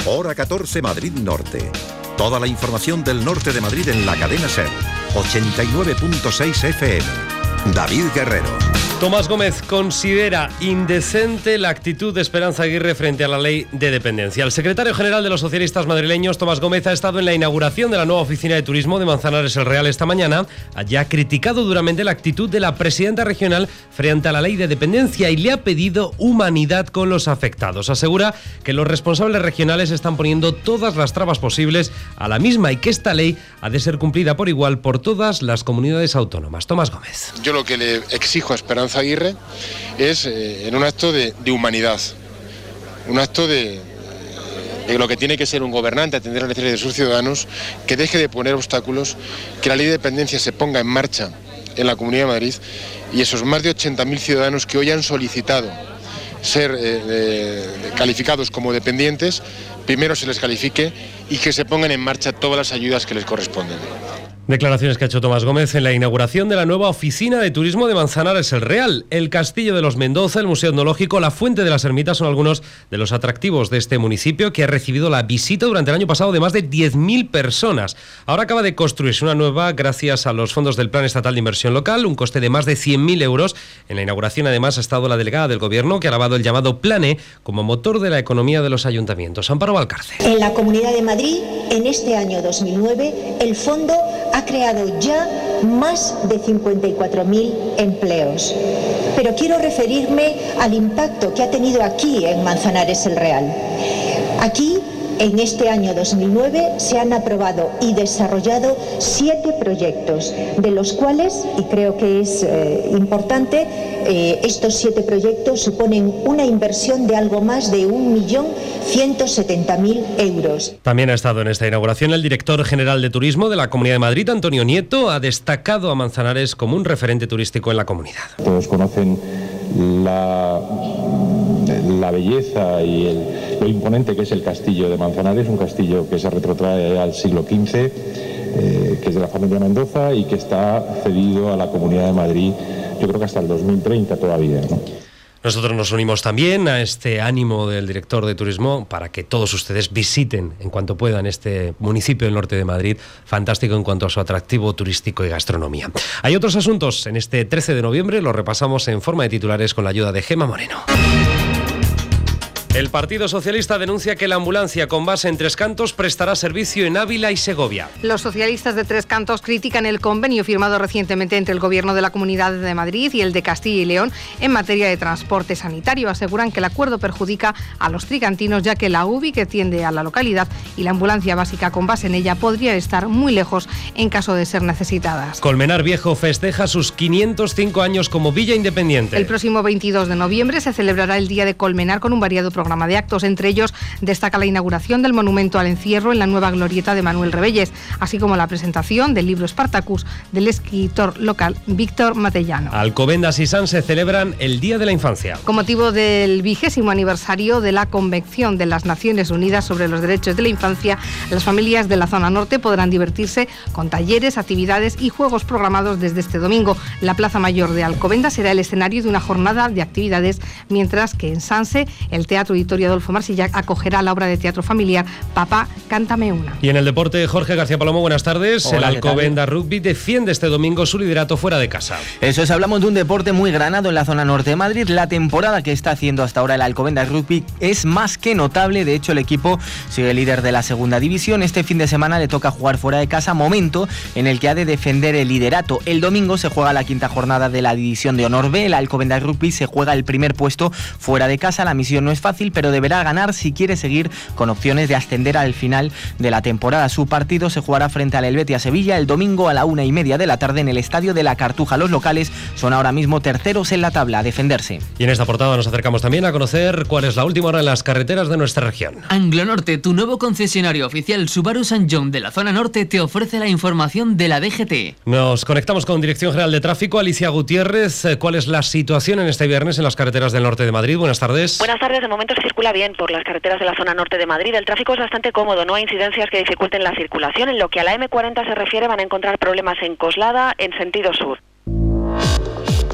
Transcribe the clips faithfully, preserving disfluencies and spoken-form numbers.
Hora catorce Madrid Norte. Toda la información del norte de Madrid en la cadena SER. ochenta y nueve punto seis F M. David Guerrero. Tomás Gómez considera indecente la actitud de Esperanza Aguirre frente a la ley de dependencia. El secretario general de los socialistas madrileños, Tomás Gómez, ha estado en la inauguración de la nueva oficina de turismo de Manzanares el Real esta mañana. Allí ha criticado duramente la actitud de la presidenta regional frente a la ley de dependencia y le ha pedido humanidad con los afectados. Asegura que los responsables regionales están poniendo todas las trabas posibles a la misma y que esta ley ha de ser cumplida por igual por todas las comunidades autónomas. Tomás Gómez. Yo lo que le exijo a Esperanza Aguirre es eh, en un acto de, de humanidad, un acto de, de lo que tiene que ser un gobernante, atender las necesidades de sus ciudadanos, que deje de poner obstáculos, que la ley de dependencia se ponga en marcha en la Comunidad de Madrid y esos más de ochenta mil ciudadanos que hoy han solicitado ser eh, eh, calificados como dependientes, primero se les califique y que se pongan en marcha todas las ayudas que les corresponden. Declaraciones que ha hecho Tomás Gómez en la inauguración de la nueva oficina de turismo de Manzanares el Real. El Castillo de los Mendoza, el Museo Etnológico, la Fuente de las Ermitas son algunos de los atractivos de este municipio que ha recibido la visita durante el año pasado de más de diez mil personas. Ahora acaba de construirse una nueva gracias a los fondos del Plan Estatal de Inversión Local, un coste de más de cien mil euros. En la inauguración además ha estado la delegada del Gobierno que ha alabado el llamado Plane como motor de la economía de los ayuntamientos. Amparo Valcarce. En la Comunidad de Madrid, en este año dos mil nueve, el fondo ha creado ya más de cincuenta y cuatro mil empleos. Pero quiero referirme al impacto que ha tenido aquí en Manzanares el Real. Aquí, en este año dos mil nueve, se han aprobado y desarrollado siete proyectos, de los cuales, y creo que es eh, importante, eh, estos siete proyectos suponen una inversión de algo más de un millón ciento setenta mil euros. También ha estado en esta inauguración el director general de Turismo de la Comunidad de Madrid, Antonio Nieto, ha destacado a Manzanares como un referente turístico en la comunidad. Todos conocen la, la belleza y el, lo imponente que es el castillo de Manzanares, un castillo que se retrotrae al siglo quince, eh, que es de la familia Mendoza y que está cedido a la Comunidad de Madrid, yo creo que hasta el dos mil treinta todavía, ¿no? Nosotros nos unimos también a este ánimo del director de turismo para que todos ustedes visiten en cuanto puedan este municipio del norte de Madrid, fantástico en cuanto a su atractivo turístico y gastronomía. Hay otros asuntos en este trece de noviembre, los repasamos en forma de titulares con la ayuda de Gemma Moreno. El Partido Socialista denuncia que la ambulancia con base en Tres Cantos prestará servicio en Ávila y Segovia. Los socialistas de Tres Cantos critican el convenio firmado recientemente entre el Gobierno de la Comunidad de Madrid y el de Castilla y León en materia de transporte sanitario. Aseguran que el acuerdo perjudica a los tricantinos, ya que la U B I que tiende a la localidad y la ambulancia básica con base en ella podrían estar muy lejos en caso de ser necesitadas. Colmenar Viejo festeja sus quinientos cinco años como Villa Independiente. El próximo veintidós de noviembre se celebrará el Día de Colmenar con un variado programa de actos. Entre ellos destaca la inauguración del monumento al encierro en la nueva glorieta de Manuel Rebelles, así como la presentación del libro Spartacus del escritor local Víctor Matellano. Alcobendas y Sanse celebran el Día de la Infancia. Con motivo del vigésimo aniversario de la Convención de las Naciones Unidas sobre los Derechos de la Infancia, las familias de la zona norte podrán divertirse con talleres, actividades y juegos programados desde este domingo. La Plaza Mayor de Alcobendas será el escenario de una jornada de actividades, mientras que en Sanse el Teatro Auditorio Adolfo Marsillac acogerá la obra de teatro familiar Papá, cántame una. Y en el deporte, Jorge García Palomo, buenas tardes. Hola, el Alcobendas Rugby defiende este domingo su liderato fuera de casa. Eso es, hablamos de un deporte muy granado en la zona norte de Madrid. La temporada que está haciendo hasta ahora el Alcobendas Rugby es más que notable. De hecho, el equipo sigue líder de la segunda división. Este fin de semana le toca jugar fuera de casa, momento en el que ha de defender el liderato. El domingo se juega la quinta jornada de la División de Honor B. El Alcobendas Rugby se juega el primer puesto fuera de casa. La misión no es fácil, pero deberá ganar si quiere seguir con opciones de ascender al final de la temporada. Su partido se jugará frente al Helvetia Sevilla el domingo a la una y media de la tarde en el Estadio de la Cartuja. Los locales son ahora mismo terceros en la tabla, a defenderse. Y en esta portada nos acercamos también a conocer cuál es la última hora en las carreteras de nuestra región. Anglonorte, tu nuevo concesionario oficial Subaru San John de la zona norte, te ofrece la información de la D G T. Nos conectamos con Dirección General de Tráfico, Alicia Gutiérrez. ¿Cuál es la situación en este viernes en las carreteras del norte de Madrid? Buenas tardes. Buenas tardes, de momento circula bien por las carreteras de la zona norte de Madrid. El tráfico es bastante cómodo, no hay incidencias que dificulten la circulación. En lo que a la eme cuarenta se refiere, van a encontrar problemas en Coslada en sentido sur.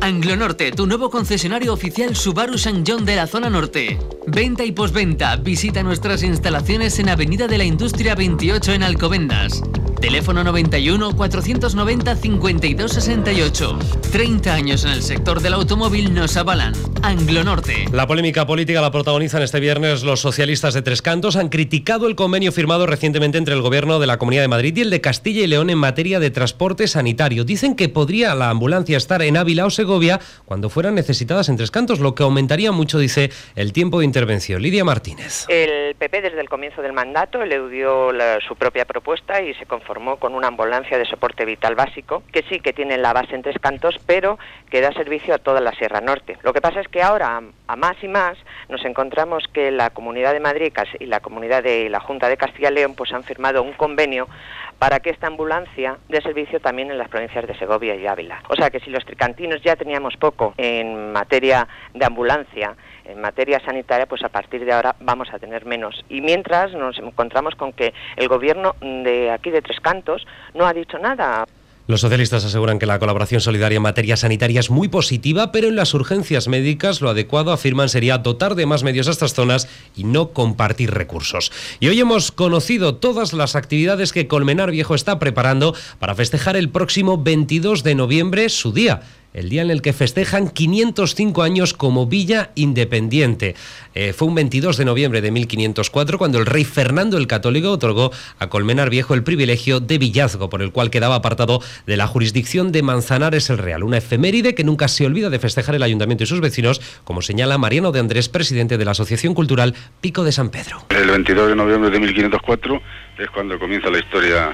Anglonorte, tu nuevo concesionario oficial Subaru San John de la zona norte. Venta y postventa. Visita nuestras instalaciones en Avenida de la Industria veintiocho en Alcobendas. Teléfono noventa y uno, cuatrocientos noventa, cincuenta y dos sesenta y ocho. treinta años en el sector del automóvil nos avalan. Anglonorte. La polémica política la protagonizan este viernes los socialistas de Tres Cantos. Han criticado el convenio firmado recientemente entre el Gobierno de la Comunidad de Madrid y el de Castilla y León en materia de transporte sanitario. Dicen que podría la ambulancia estar en Ávila o Segovia cuando fueran necesitadas en Tres Cantos, lo que aumentaría mucho, dice, el tiempo de intervención. Lidia Martínez. El P P desde el comienzo del mandato eludió la, su propia propuesta y se conformó con una ambulancia de soporte vital básico, que sí que tiene la base en Tres Cantos, pero que da servicio a toda la Sierra Norte. Lo que pasa es que ahora, a más y más, nos encontramos que la Comunidad de Madrid y la Comunidad de la Junta de Castilla y León pues han firmado un convenio para que esta ambulancia dé servicio también en las provincias de Segovia y Ávila. O sea que si los tricantinos ya teníamos poco en materia de ambulancia, en materia sanitaria, pues a partir de ahora vamos a tener menos. Y mientras nos encontramos con que el gobierno de aquí de Tres Cantos no ha dicho nada. Los socialistas aseguran que la colaboración solidaria en materia sanitaria es muy positiva, pero en las urgencias médicas lo adecuado, afirman, sería dotar de más medios a estas zonas y no compartir recursos. Y hoy hemos conocido todas las actividades que Colmenar Viejo está preparando para festejar el próximo veintidós de noviembre su día. El día en el que festejan quinientos cinco años como Villa Independiente. Eh, fue un veintidós de noviembre de mil quinientos cuatro cuando el rey Fernando el Católico otorgó a Colmenar Viejo el privilegio de villazgo, por el cual quedaba apartado de la jurisdicción de Manzanares el Real. Una efeméride que nunca se olvida de festejar el ayuntamiento y sus vecinos, como señala Mariano de Andrés, presidente de la Asociación Cultural Pico de San Pedro. El veintidós de noviembre de mil quinientos cuatro es cuando comienza la historia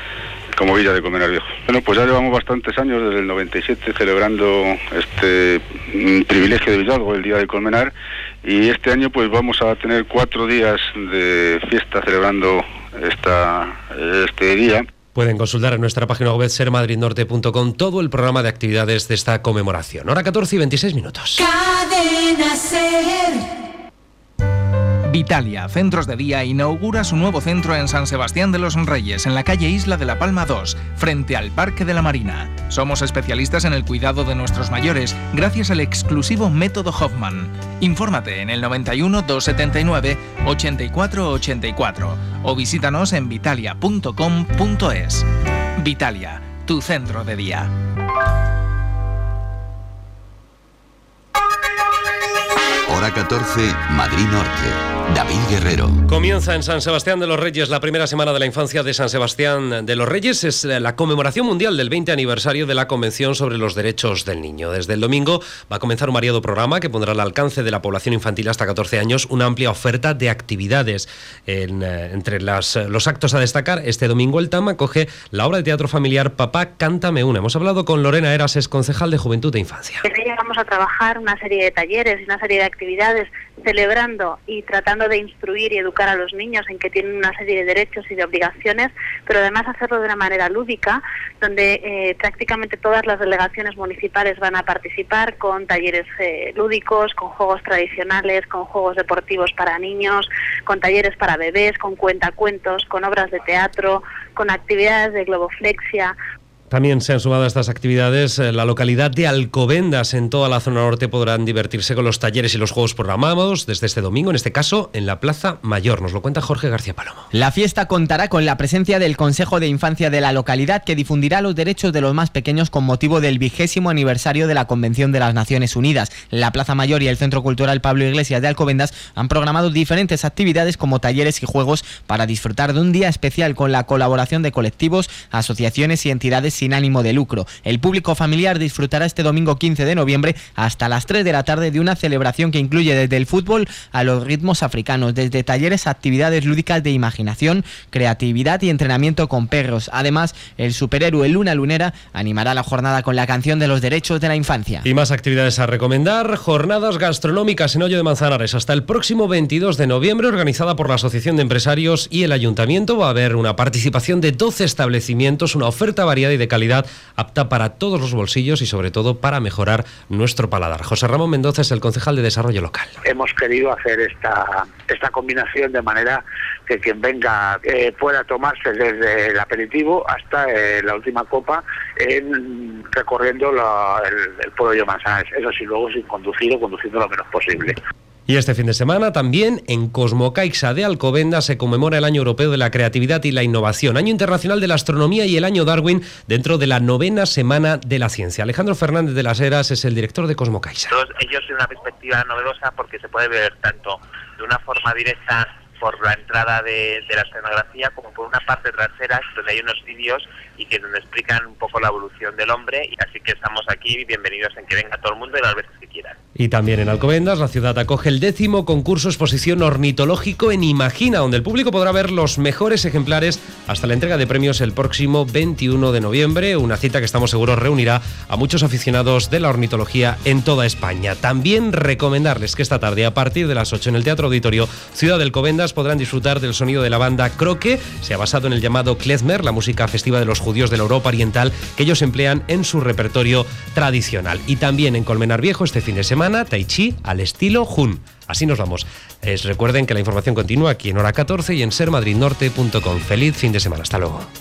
como Villa de Colmenar Viejo. Bueno, pues ya llevamos bastantes años, desde el noventa y siete, celebrando este privilegio de villazgo, el Día de Colmenar, y este año pues vamos a tener cuatro días de fiesta celebrando esta, este día. Pueden consultar en nuestra página web ser madrid norte punto com todo el programa de actividades de esta conmemoración. Hora catorce y veintiséis minutos. Cadena Ser. Vitalia Centros de Día inaugura su nuevo centro en San Sebastián de los Reyes, en la calle Isla de la Palma dos, frente al Parque de la Marina. Somos especialistas en el cuidado de nuestros mayores, gracias al exclusivo método Hoffman. Infórmate en el noventa y uno, doscientos setenta y nueve, ochenta y cuatro ochenta y cuatro o visítanos en vitalia punto com punto es. Vitalia, tu centro de día. Hora catorce, Madrid Norte. David Guerrero. Comienza en San Sebastián de los Reyes la primera semana de la infancia de San Sebastián de los Reyes. Es la conmemoración mundial del veinte aniversario de la Convención sobre los Derechos del Niño. Desde el domingo va a comenzar un variado programa que pondrá al alcance de la población infantil hasta catorce años una amplia oferta de actividades. En, entre las, los actos a destacar, este domingo el T A M acoge la obra de teatro familiar Papá, cántame una. Hemos hablado con Lorena Eras, es concejal de Juventud e Infancia. Desde ella vamos a trabajar una serie de talleres y una serie de actividades celebrando y tratando de instruir y educar a los niños en que tienen una serie de derechos y de obligaciones, pero además hacerlo de una manera lúdica, donde eh, prácticamente todas las delegaciones municipales van a participar con talleres eh, lúdicos, con juegos tradicionales, con juegos deportivos para niños, con talleres para bebés, con cuentacuentos, con obras de teatro, con actividades de globoflexia. También se han sumado a estas actividades la localidad de Alcobendas. En toda la zona norte podrán divertirse con los talleres y los juegos programados desde este domingo, en este caso en la Plaza Mayor. Nos lo cuenta Jorge García Palomo. La fiesta contará con la presencia del Consejo de Infancia de la localidad, que difundirá los derechos de los más pequeños con motivo del vigésimo aniversario de la Convención de las Naciones Unidas. La Plaza Mayor y el Centro Cultural Pablo Iglesias de Alcobendas han programado diferentes actividades como talleres y juegos para disfrutar de un día especial con la colaboración de colectivos, asociaciones y entidades sin ánimo de lucro. El público familiar disfrutará este domingo quince de noviembre hasta las tres de la tarde de una celebración que incluye desde el fútbol a los ritmos africanos, desde talleres a actividades lúdicas de imaginación, creatividad y entrenamiento con perros. Además, el superhéroe Luna Lunera animará la jornada con la canción de los derechos de la infancia. Y más actividades a recomendar: jornadas gastronómicas en Hoyo de Manzanares hasta el próximo veintidós de noviembre, organizada por la Asociación de Empresarios y el Ayuntamiento. Va a haber una participación de doce establecimientos, una oferta variada y de calidad apta para todos los bolsillos y sobre todo para mejorar nuestro paladar. José Ramón Mendoza es el concejal de Desarrollo Local. Hemos querido hacer esta, esta combinación de manera que quien venga eh, pueda tomarse desde el aperitivo hasta eh, la última copa en, recorriendo la, el, el pueblo de Manzanares, eso sí, luego sin conducir o conduciendo lo menos posible. Y este fin de semana también en Cosmocaixa de Alcobendas se conmemora el Año Europeo de la Creatividad y la Innovación, Año Internacional de la Astronomía y el Año Darwin dentro de la novena Semana de la Ciencia. Alejandro Fernández de las Heras es el director de Cosmocaixa. Todos ellos tienen una perspectiva novedosa porque se puede ver tanto de una forma directa por la entrada de, de la escenografía como por una parte trasera donde hay unos vídeos y que donde explican un poco la evolución del hombre, y así que estamos aquí y bienvenidos en que venga todo el mundo y las veces que quieran. Y también en Alcobendas la ciudad acoge el décimo concurso exposición ornitológico en Imagina, donde el público podrá ver los mejores ejemplares hasta la entrega de premios el próximo veintiuno de noviembre, una cita que estamos seguros reunirá a muchos aficionados de la ornitología en toda España. También recomendarles que esta tarde a partir de las ocho en el Teatro Auditorio Ciudad de Alcobendas podrán disfrutar del sonido de la banda Croque. Se ha basado en el llamado klezmer, la música festiva de los judíos de la Europa Oriental que ellos emplean en su repertorio tradicional. Y también en Colmenar Viejo este fin de semana, Tai Chi al estilo Jun. Así nos vamos. Es, recuerden que la información continúa aquí en Hora catorce y en ser madrid norte punto com. Feliz fin de semana. Hasta luego.